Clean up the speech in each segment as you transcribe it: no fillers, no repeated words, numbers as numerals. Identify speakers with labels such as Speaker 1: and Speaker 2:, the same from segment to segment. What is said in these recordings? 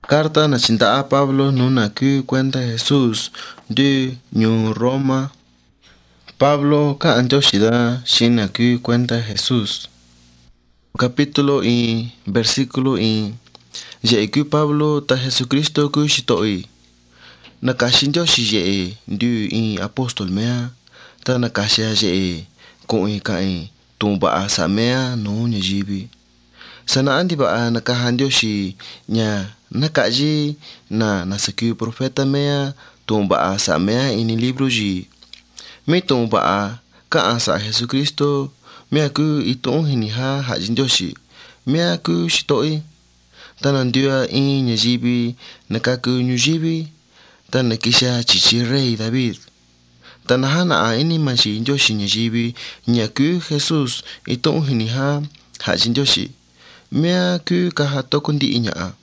Speaker 1: Carta na chinda'a Pablo nuna ku cuenta Jesús du ñu Roma. Pablo ka anjoshida shina ku cuenta Jesús. Capítulo y versículo y je ku Pablo ta Jesucristo ku shitoi. Nakashinjo shi je du y apóstol mea ta nakashia je ko i kai tumba asa mea no nyajibi. Sana andi ba nakahandio shi nya nakaji na nasaki profeta mea tumba asa mea ini libro ji me tumba ka asa Jesucristo mea ku itong hiniha hajindio shi mea ku shitoi tanandia in nyajibi nakaku nyujibi tanakisha chichi rey David tanahana ini mashi njoshi nyajibi nyaku Jesus itong hiniha hajindio shi mea ku kahatokun di inya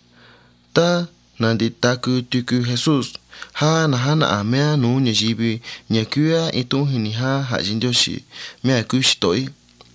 Speaker 1: ta nandi taku tuku Jesus ha nahana mea no nyajibi nyakua itong hiniha hajindio shi mea ku shitoi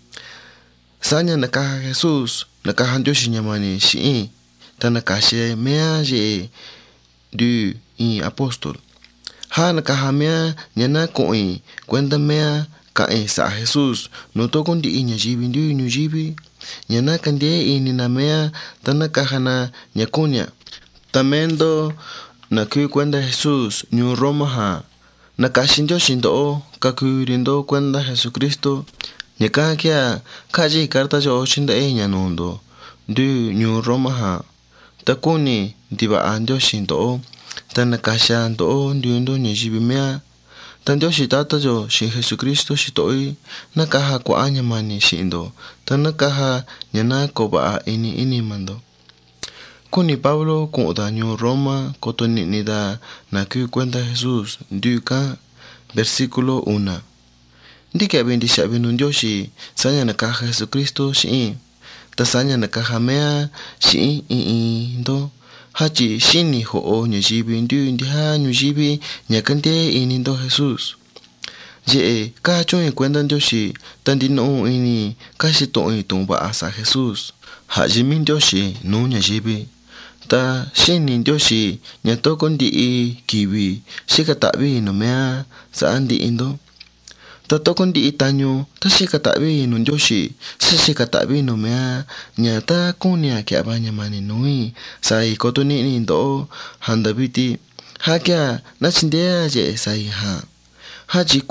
Speaker 1: sanya nakaha Jesus nakahandio shi nyamani shi ta nakashe mea je du i apostol ha nakaha mea nyana koi kwenda mea ka sa Jesus no tokon di nyajibi ndu nyajibi nyana kandie ini na mea tanakahana nyakonya tamendo na ku kwenda Jesus ñu Roma ha nakashinjo shindo kakurindo kwenda Jesucristo nyaka kya kaji karta jo shinda nyanundo du ñu Roma ha takuni diba anjo shindo tanakasha ndo ndundo nyajibi mea tandio shitata jo shi Jesucristo shitoi nakaha kwa anya mani shindo tanakaha nyana koba ini mando kuni Pablo kuda ñu Roma kotoni nida na ku cuenta Jesús duka versículo 1 ndike bendisha binundio shi sanya nakaha Jesucristo shi tasanya nakaha mea shi ndo hachi shini ho nyajibi ndu ndiha nyajibi nyakante ini ndo Jesus je ka chon cuenta ndio shi tandino ini kashi to tumba asa Jesus hajimi ndio shi no nyajibi ta shini ndio shi nyatokon di kiwi shikatabi no mea sa andi indo ta tokon di tanyo ta shikatabi no ndio shi shikatabi no mea nyata kunya kya banya mani nui sai kotoni ni ndo handabiti hakya nachindea je sai ha haji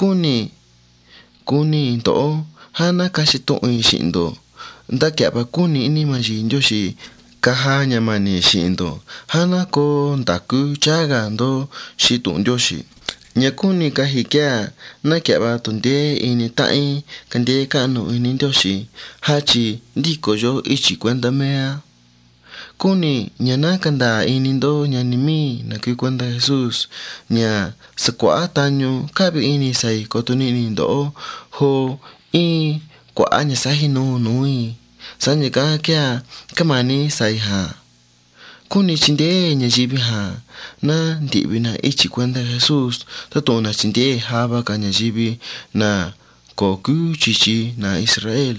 Speaker 1: kuni ndo hana kashito shindo ndakya ba kuni ini maji ndio shi kaha nyamani shindo hana ko ndaku chaga ndo shitu ndio shi nyakuni kahikya nakya ba tunde ini tai kande kanu ini ndio shi hachi ndiko jo ichi kwenda mea kuni nyana kanda ini ndo nyanimi na ku kwenda Jesus nya sakwa tanyo kabi ini sai kotuni ni ndo ho kwa anya sahi no nui sanya ka kya kamani sai ha kuni chinde nyajibi ha na ndibi na ichi kwenda Jesus tatona chinde haba ka nyajibi na koku chichi na Israel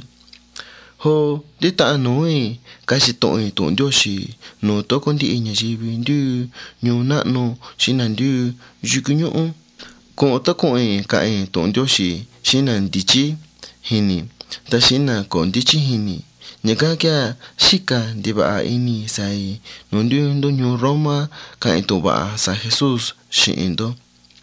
Speaker 1: ho dita noi kashi toi to ndoshi no tokon di nyajibi ndu nyuna no shinandu jukunyo ko tokon ka to ndoshi shinan dichi hini tashina ko dichi hini nyaka kya shika diba ini sai nondu ndo ñu Roma ka itoba sa Jesus shindo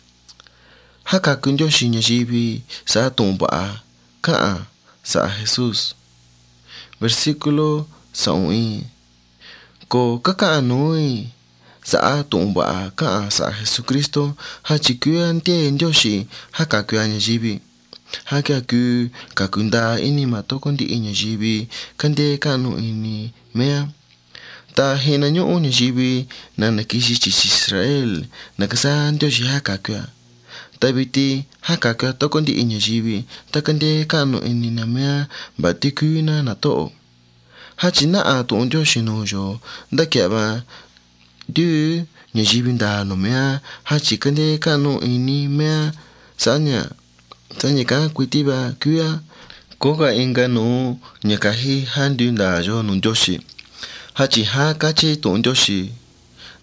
Speaker 1: haka kunjo shinyajibi sa tumba ka sa Jesus versículo 1 ko kaka noi sa tumba ka sa Jesucristo hachikuya nte njoshi haka kuya nyajibi haka ku kakunda ini matokon di nyajibi kande kanu ini mea ta hina nyo nyajibi na nakishi chichi Israel nakasa njoshi haka kuya tabiti haka kuya tokon di nyajibi takande kanu ini na mea batikuna na to hachi na to njoshi nojo ndakya ba du nyajibi nda no mea hachi kande kanu ini mea sanya ka kwitiba kuya koga inga no nyakahi handu nda jo no joshi hachi ha kachi to njoshi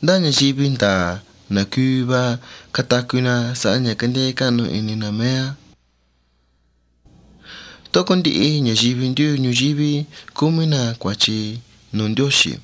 Speaker 1: da nhà jibin ta na kuba katakuna sa nhà kende kanu ini na mea. Tokondi nhà jibin du nyujibi kumina kwachi nondyoshi.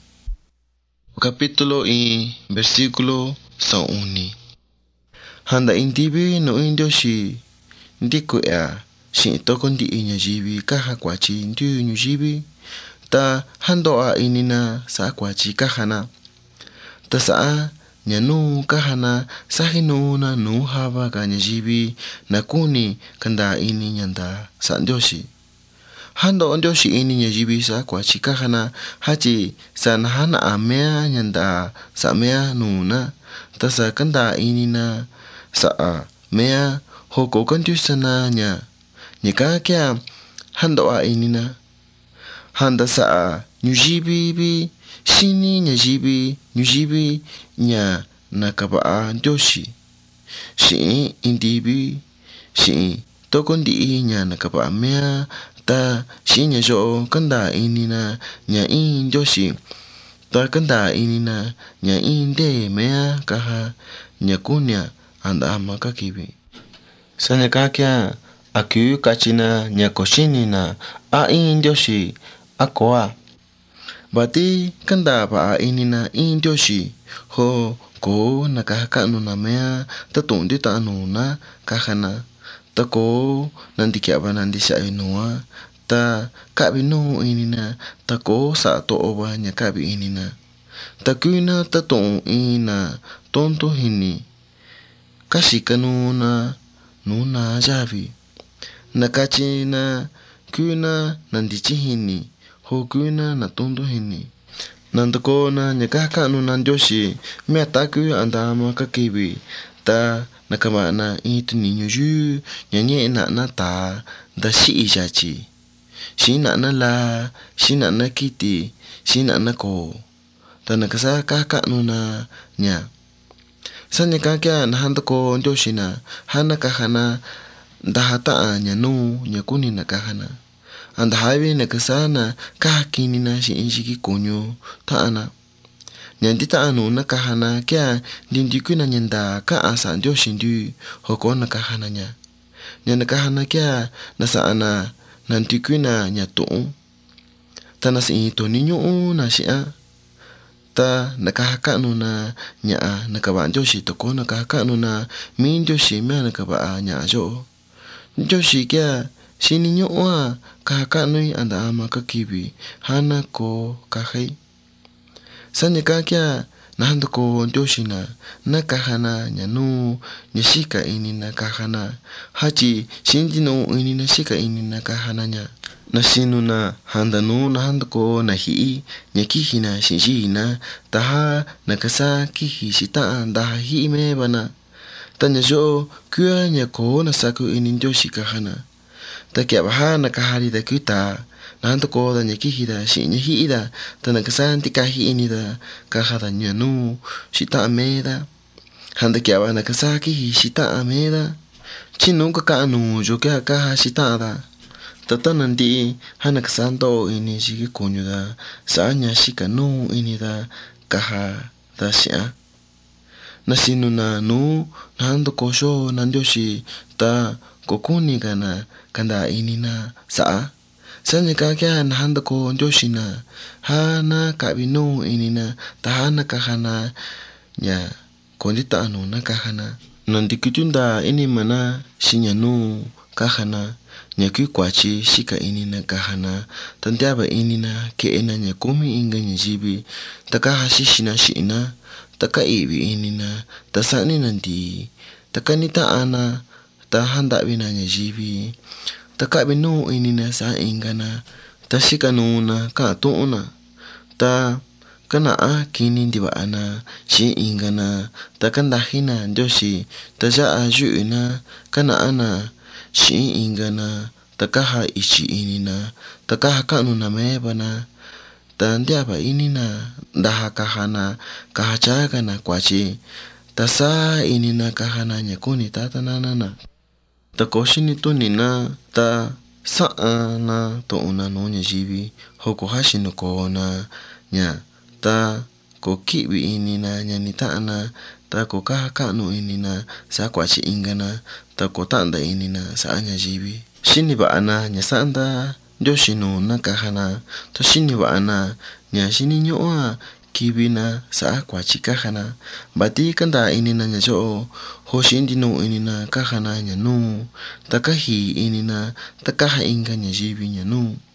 Speaker 1: Capítulo y versículo sa uni. Handa indibi no indyoshi ndiku ya shi tokondi nhà jibi kaha kwachi ndu nyujibi ta hando a inina sa kwachi kahana. Ta saa nyanu kahana sahinu na nu hava ka nyajibi na kuni kanda ini nyanda sa ndyoshi. Hando ndyoshi ini nyajibi sa kwachi kahana hachi sa nahana amea nyanda sa mea nuna. Ta sa kanda ini na sa mea hoko kandyusana nyaka kya hando a ini na. Handa sa nyujibi bi shini nyujibi nya nakaba ndyoshi. Shi indibi shi tokondi nya nakaba mea ta shi nya jo kanda inina nya ndyoshi. Ta kanda inina nya inde mea kaha nya kunya anda ama kakibi. Sanya kakya aku kachina nya koshini na ndyoshi akoa. Bati kanda pa inina ndyoshi ho ko nakahakanu na mea tatundi ta anu na kahana. Ta ko nandikyaba nandisa inua ta kabi no inina ta ko sa to oba nya kabi inina. Ta kuna tatu ina tonto hini kashikanu na nuna javi. Nakachina kuna nandichi hini ho kuna na tonto hini. Nandako na nyakakanu na ndyoshi mea taku andama kakibi. Ta nakama na itu ninyuju nyanye na ta da shi ijachi. Shi na la, shi na kiti, shi na ko. Ta nakasa kakanu na nya. Sanya kakya na handako ndyoshi na hana kahana dahata nyanu nyakuni na kahana. Anda hawe nakasana kahakini na shi injiki konyo taana. Nyandita anu na kahana kya dindiku na nyanda ka asa ndyoshi ndu hoko na kahana nya. Nyanda kahana kya nasa ana nandiku na nyatu. Ta nasi ito ninyo na shia. Ta nakahakanu na nya nakaba ndyoshi toko nakahakanu na mi ndyoshi mea nakaba nya jo. Ndyoshi kya shini nyoa kahakanui anda ama kakibi hana ko kahai. Sanya kakya na handako ndyoshi na kahana nyanu nyashika ini na kahana. Hachi shinji no ini na shika ini na kahana nya. Na shinu na handanu na handako na hii nyakihi na shinji na taha nakasa kihi shita daha hii me bana. Tanya jo kua nyako na saku ini ndyoshi kahana. Ta kya baha nakahari da kuta na handako da nyakihi da shi nyahi da ta nakasa antikahi ini da kahada nyanu shita me da. Handa kya baha nakasa kihi shita me da. Chinu kakanu jo kya kaha shita da. Tata nandi hanakasando ini shiki konyo da sa nya shika no ini da kaha da shia. Nasinu na nu na handako sho na ndyoshi ta kokuni kana kanda ini na saa. Sanya kakya na handako ndyoshi na hana kabi no ini na ta hana kahana nya kondita anu na kahana. Nandikutunda ini mana shinya no kahana. Nyaku kwachi shika ini na kahana. Tantiaba ini na keena nyakumi inga nyajibi. Taka hashishina shina. Taka ibi ini na tasani nandi. Taka nita ana ta handa bina nyajibi. Taka bino ini na sa inga na ta shika nuna ka tuuna. Ta kana kini ndiba ana shi inga na ta kandahina ndyoshi ta jaa juu na kana ana shi inga na takaha ichi ini na takaha kanu na meba na ta ndiaba ini na daha kahana kahachaga na kwachi ta saa ini na kahana nyakuni tata na ta koshini to nina ta saa na to una no nyajibi hoko hashi no ko na nya ta Ko ki'vi inina ñani ta'ana ta ko kaja ka'nu inina sa'a kuachi ingana ta ko ta'nda inina sa'a ñayivi. Xini va'ana ña sa'nda Ndioxi nuuna kajana ta xini va'ana ña xiniñu'u kivina sa'a kuachi kajana vati kanta inina ña yo'o joxi ntinuu inina kajana ña nuu ta kaji'i inina ta kaja inka ñayivi ña nuu.